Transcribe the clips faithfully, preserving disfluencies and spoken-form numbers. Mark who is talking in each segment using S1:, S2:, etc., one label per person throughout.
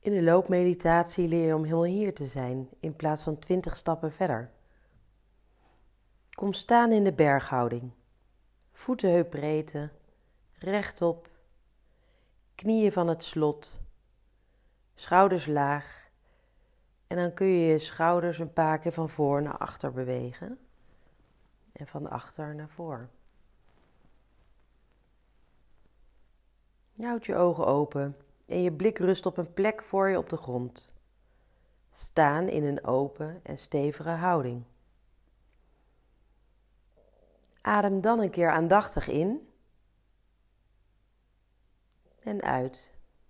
S1: In de loopmeditatie leer je om helemaal hier te zijn in plaats van twintig stappen verder. Kom staan in de berghouding. Voeten heupbreedte, rechtop, knieën van het slot, schouders laag. En dan kun je je schouders een paar keer van voor naar achter bewegen en van achter naar voor. Je houdt je ogen open en je blik rust op een plek voor je op de grond. Staan in een open en stevige houding. Adem dan een keer aandachtig in en uit.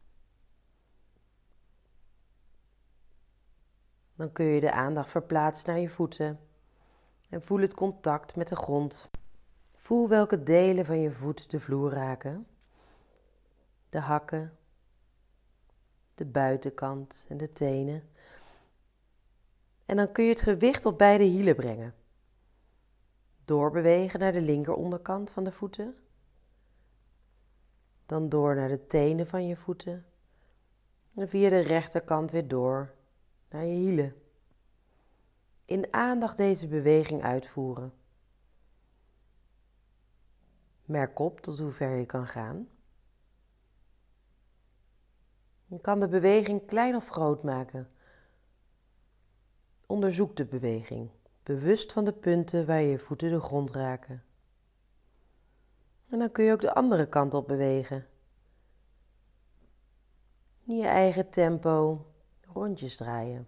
S1: Dan kun je de aandacht verplaatsen naar je voeten en voel het contact met de grond. Voel welke delen van je voet de vloer raken. De hakken, de buitenkant en de tenen. En dan kun je het gewicht op beide hielen brengen. Doorbewegen naar de linkeronderkant van de voeten. Dan door naar de tenen van je voeten. En via de rechterkant weer door naar je hielen. In aandacht deze beweging uitvoeren. Merk op tot hoe ver je kan gaan. Je kan de beweging klein of groot maken. Onderzoek de beweging, bewust van de punten waar je voeten de grond raken. En dan kun je ook de andere kant op bewegen. In je eigen tempo rondjes draaien.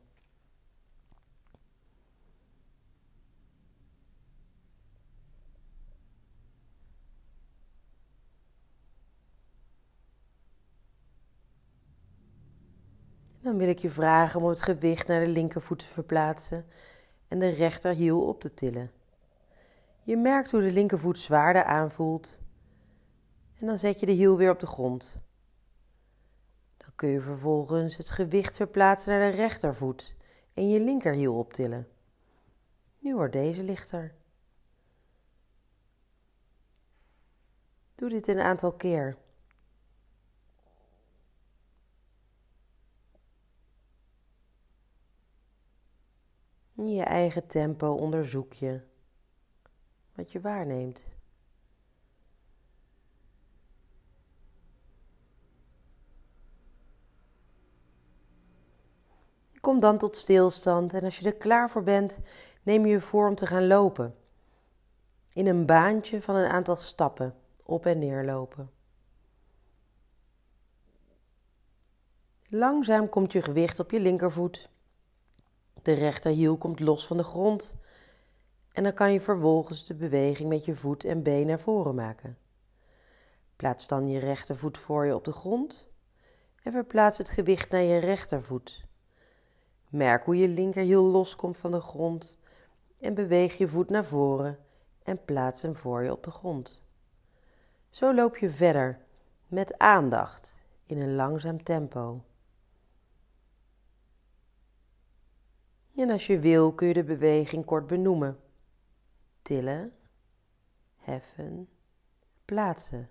S1: Dan wil ik je vragen om het gewicht naar de linkervoet te verplaatsen en de rechterhiel op te tillen. Je merkt hoe de linkervoet zwaarder aanvoelt en dan zet je de hiel weer op de grond. Dan kun je vervolgens het gewicht verplaatsen naar de rechtervoet en je linkerhiel optillen. Nu wordt deze lichter. Doe dit een aantal keer. In je eigen tempo onderzoek je wat je waarneemt. Kom dan tot stilstand en als je er klaar voor bent, neem je je voor om te gaan lopen. In een baantje van een aantal stappen, op en neer lopen. Langzaam komt je gewicht op je linkervoet. De rechterhiel komt los van de grond en dan kan je vervolgens de beweging met je voet en been naar voren maken. Plaats dan je rechtervoet voor je op de grond en verplaats het gewicht naar je rechtervoet. Merk hoe je linkerhiel loskomt van de grond en beweeg je voet naar voren en plaats hem voor je op de grond. Zo loop je verder met aandacht in een langzaam tempo. En als je wil kun je de beweging kort benoemen. Tillen, heffen, plaatsen.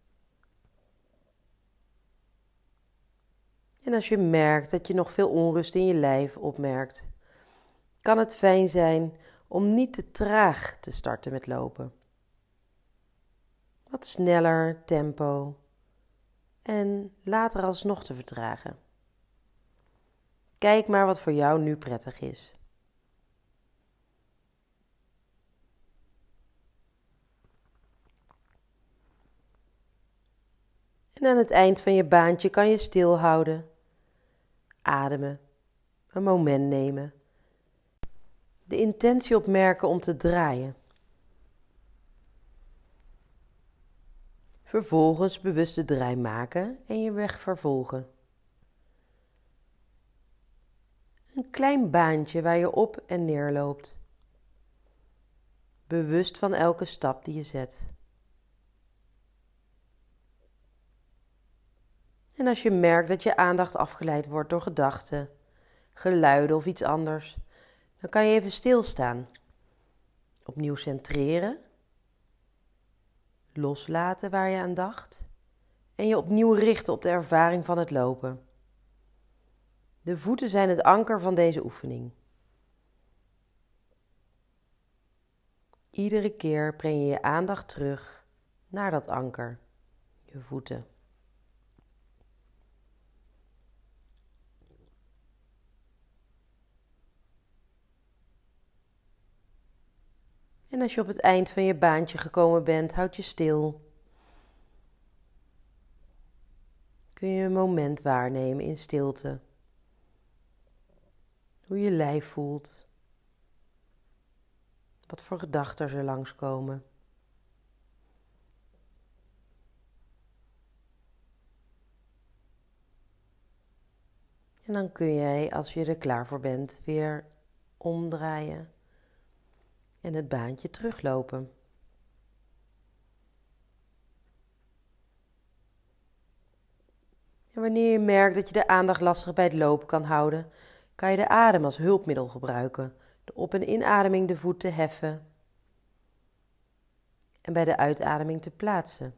S1: En als je merkt dat je nog veel onrust in je lijf opmerkt, kan het fijn zijn om niet te traag te starten met lopen. Wat sneller tempo en later alsnog te vertragen. Kijk maar wat voor jou nu prettig is. En aan het eind van je baantje kan je stilhouden, ademen, een moment nemen, de intentie opmerken om te draaien. Vervolgens bewust de draai maken en je weg vervolgen. Een klein baantje waar je op en neer loopt. Bewust van elke stap die je zet. En als je merkt dat je aandacht afgeleid wordt door gedachten, geluiden of iets anders, dan kan je even stilstaan. Opnieuw centreren. Loslaten waar je aan dacht. En je opnieuw richten op de ervaring van het lopen. De voeten zijn het anker van deze oefening. Iedere keer breng je je aandacht terug naar dat anker, je voeten. En als je op het eind van je baantje gekomen bent, houd je stil. Kun je een moment waarnemen in stilte. Hoe je lijf voelt. Wat voor gedachten er langskomen. En dan kun jij, als je er klaar voor bent, weer omdraaien en het baantje teruglopen. En wanneer je merkt dat je de aandacht lastig bij het lopen kan houden, kan je de adem als hulpmiddel gebruiken. De op- en inademing de voet te heffen en bij de uitademing te plaatsen.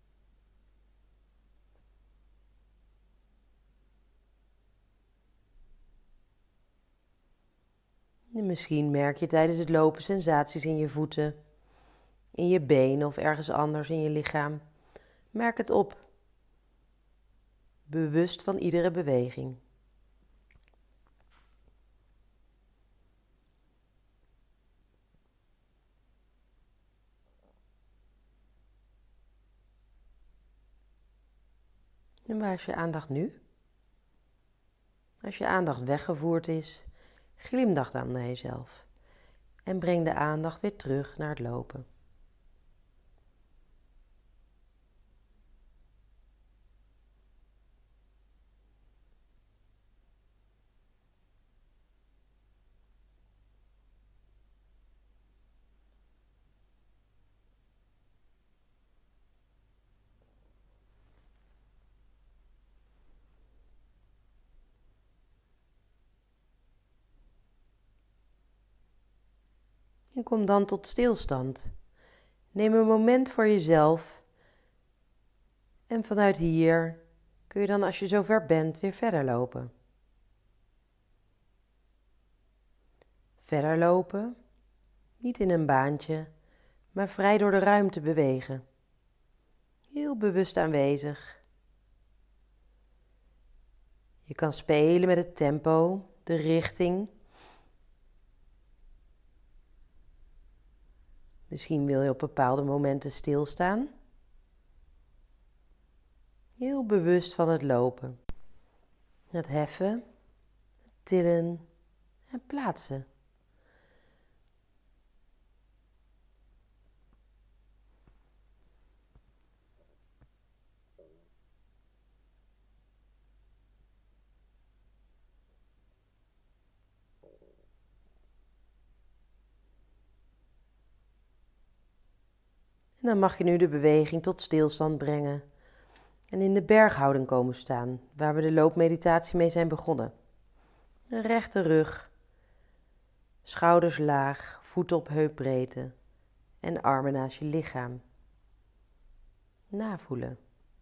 S1: En misschien merk je tijdens het lopen sensaties in je voeten, in je benen of ergens anders in je lichaam. Merk het op. Bewust van iedere beweging. En waar is je aandacht nu? Als je aandacht weggevoerd is, glimlach dan naar jezelf en breng de aandacht weer terug naar het lopen. En kom dan tot stilstand. Neem een moment voor jezelf. En vanuit hier kun je dan, als je zover bent, weer verder lopen. Verder lopen, niet in een baantje, maar vrij door de ruimte bewegen. Heel bewust aanwezig. Je kan spelen met het tempo, de richting. Misschien wil je op bepaalde momenten stilstaan. Heel bewust van het lopen. Het heffen, het tillen en plaatsen. En dan mag je nu de beweging tot stilstand brengen en in de berghouding komen staan, waar we de loopmeditatie mee zijn begonnen. Een rechte rug, schouders laag, voeten op heupbreedte en armen naast je lichaam. Navoelen.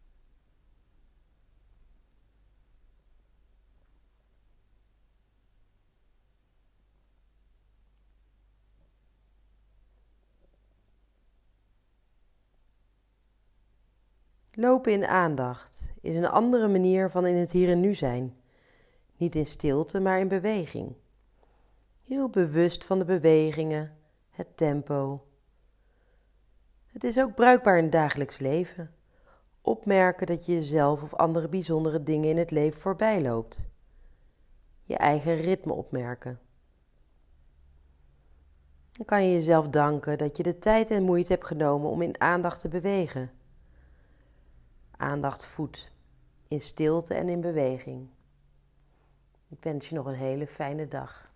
S1: Lopen in aandacht is een andere manier van in het hier en nu zijn. Niet in stilte, maar in beweging. Heel bewust van de bewegingen, het tempo. Het is ook bruikbaar in het dagelijks leven. Opmerken dat je jezelf of andere bijzondere dingen in het leven voorbij loopt. Je eigen ritme opmerken. Dan kan je jezelf danken dat je de tijd en moeite hebt genomen om in aandacht te bewegen. Aandacht voedt, in stilte en in beweging. Ik wens je nog een hele fijne dag.